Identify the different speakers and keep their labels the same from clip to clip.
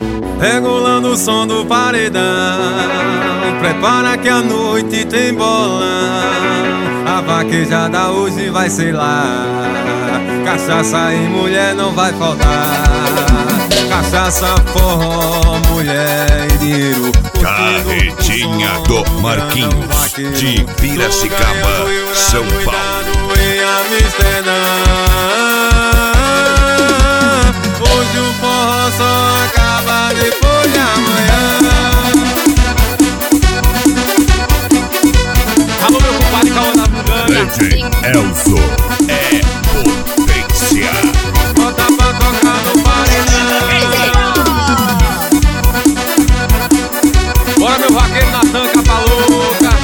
Speaker 1: Regulando o som do paredão, prepara que a noite tem bolão. A vaquejada hoje vai ser lá, cachaça e mulher não vai faltar. Cachaça, forró, mulher e dinheiro.
Speaker 2: Carretinha do Marquinhos, de Piracicaba, São Paulo.
Speaker 1: Em Amsterdã, hoje o forró só acaba depois de amanhã.
Speaker 3: Alô, meu compadre Cauã da Bugana.
Speaker 2: DJ Elzo é potência.
Speaker 1: Bota pra tocar no paredão.
Speaker 3: Bora, meu vaqueiro Natan, capa louca.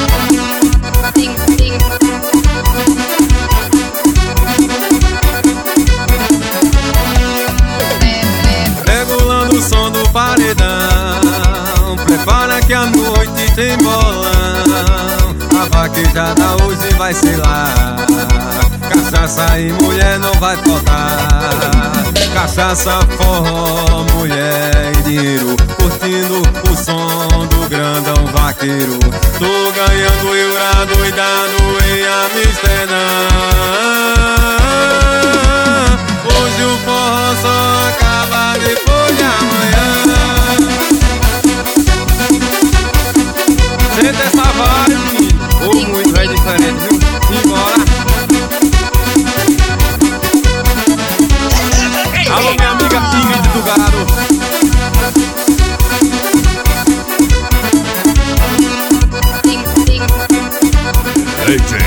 Speaker 1: Regulando o som do paredão, prepara que a noite tem bolão. A vaquejada hoje vai ser lá, cachaça e mulher não vai faltar. Cachaça, forró, mulher e dinheiro, curtindo o som do grandão vaqueiro. Tô ganhando euro doidado em Amsterdã. Hoje o forró só acaba depois de amanhã.
Speaker 3: Senta essa vara, menino. Ô, muito velho diferente, viu? Simbora. Alô, minha amiga Ingrid do Gado.
Speaker 2: DJ